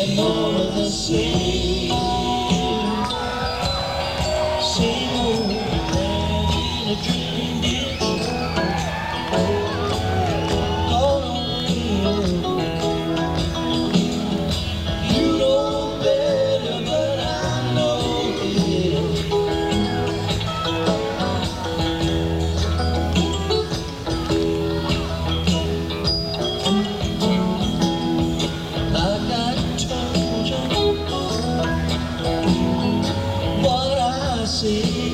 more of the same. Same old man in a dream ditch. Gone on in. You know better, but I know it. Like I told you what I see.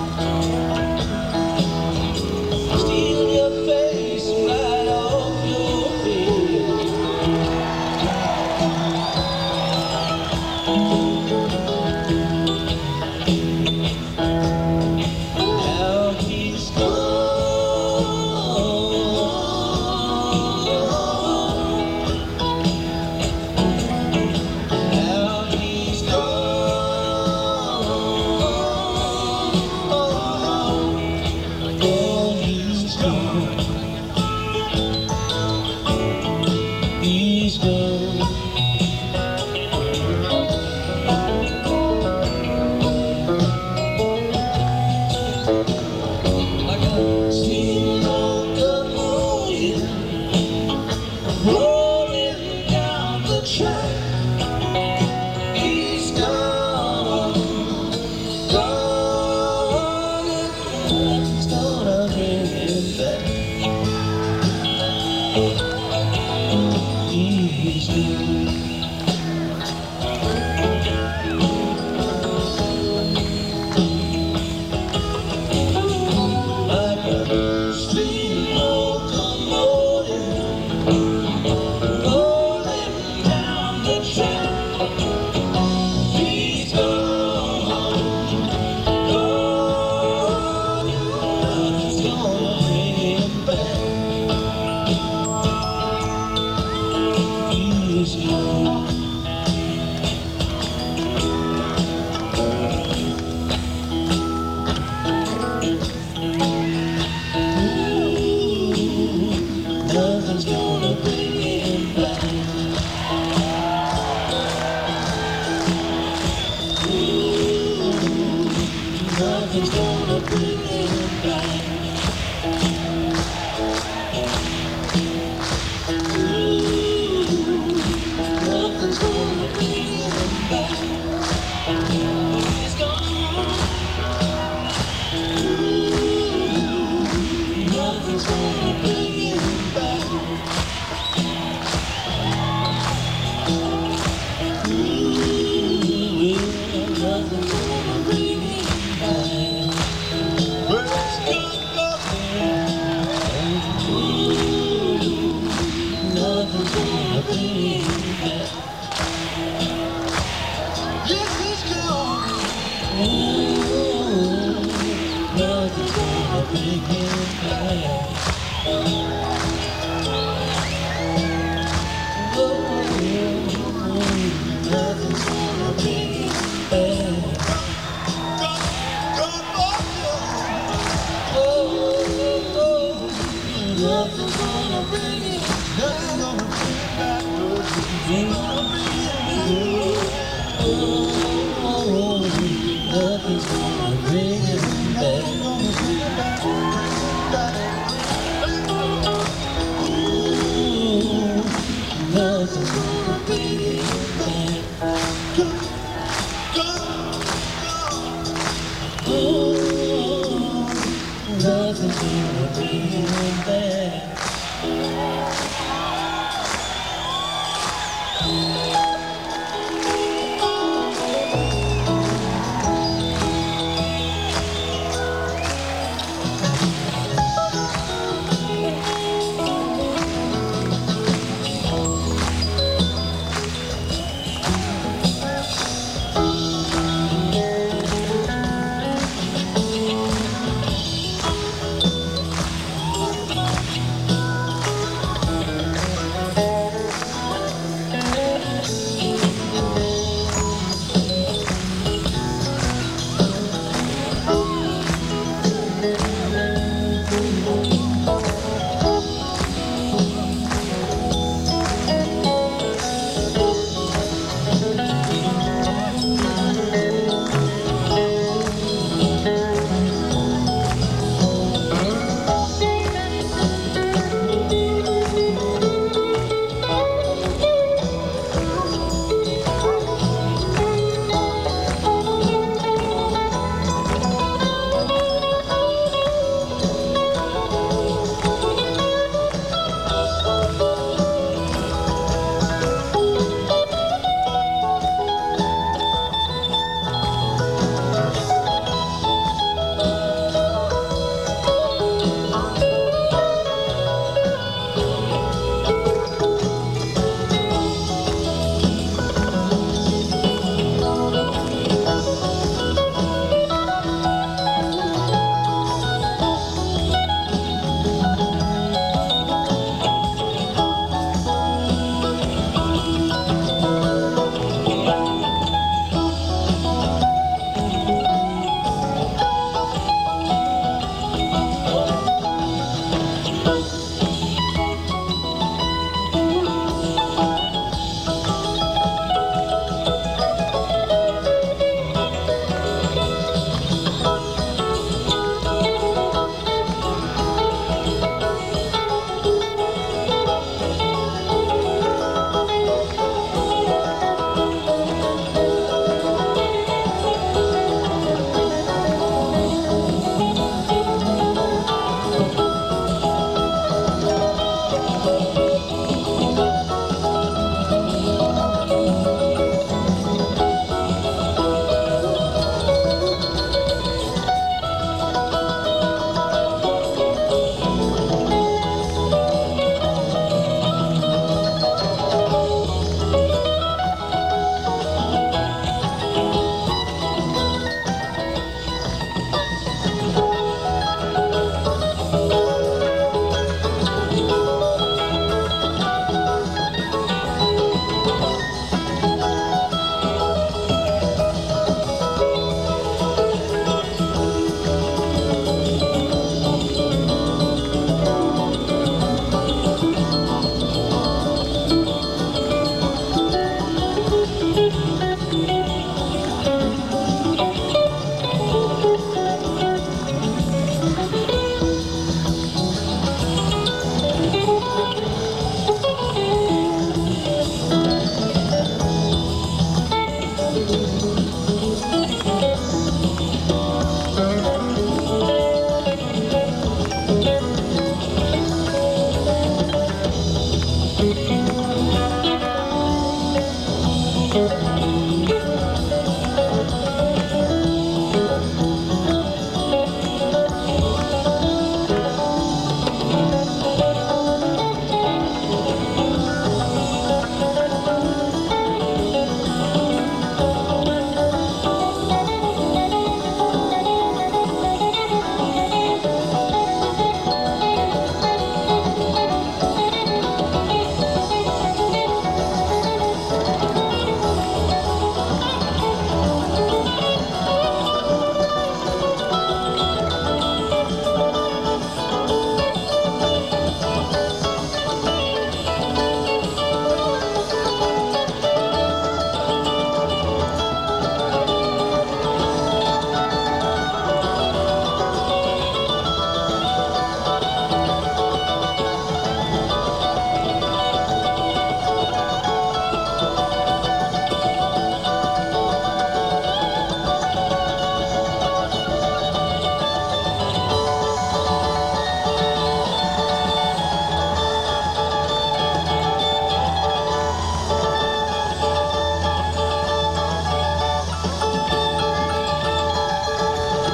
Steal your face right off your head. Now he's gone. Now he's gone. Oh, he's gone. He's gone. Like a steam locomotive rolling down the track. He's gone, gone, and nothing's gonna bring him back. He's gone. Like a steam locomotive rolling down the track. He's gone, gone, nothing's gonna bring him back. He's gone. Nothing's gonna bring him back. Nothing's gonna bring him back. Nothing's gonna bring him back. He's gone. Nothing's gonna bring him back. Nothing's gonna bring him back. Where's good nothing's gonna bring him back. Yes, he's gone. Nothing's gonna bring him back. Nothing's gonna bring him back. Nothing's gonna bring it. Nothing's gonna bring it back. Nothing's gonna bring it back. Nothing's gonna bring it back. Nothing's gonna bring it back.